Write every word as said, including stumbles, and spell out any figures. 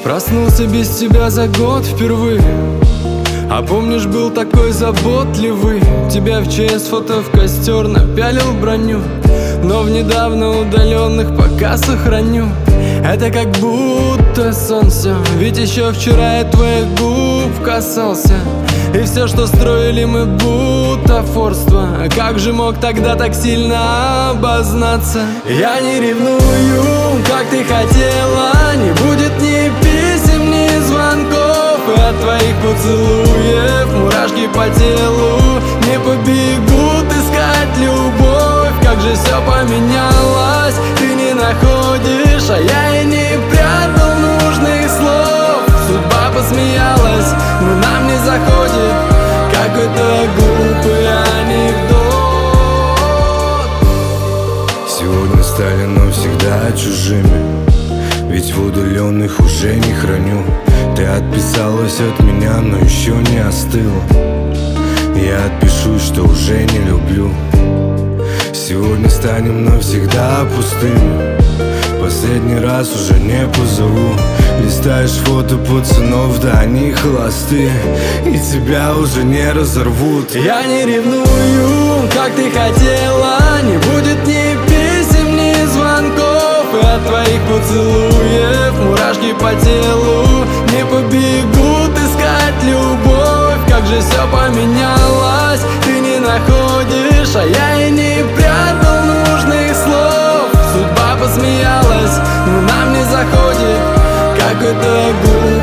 Проснулся без тебя за год впервые. А помнишь, был такой заботливый. Тебя в ЧС фото в костер напялил броню, но в недавно удаленных пока сохраню. Это как будто сон все, ведь еще вчера я твоих губ касался. И все, что строили мы, бутафорство. Как же мог тогда так сильно обознаться? Я не ревную, как ты хотела. Не будет ни писем, ни звонков, и от твоих поцелуев мурашки по телу не побегут искать любовь. Как же все поменялось, ты не находишь, а я и не прятал нужных слов. Судьба посмеялась, но нам не заходит какой-то глупый анекдот. Сегодня стали навсегда чужими, ведь в удаленных уже не храню. Ты отписалась от меня, но еще не остыла. Я отпишусь, что уже не люблю. Сегодня станем навсегда пустыми. Последний раз уже не позову. Листаешь фото пацанов, да они холостые, и тебя уже не разорвут. Я не ревную, как ты хотела. Не будет ни писем, ни звонков, и от твоих поцелуев мурашки по телу не побегут искать любовь. Как же все поменялось, ты не находишь, а я и не прятал нужных слов. Судьба посмеялась, но нам не заходит какой-то глупый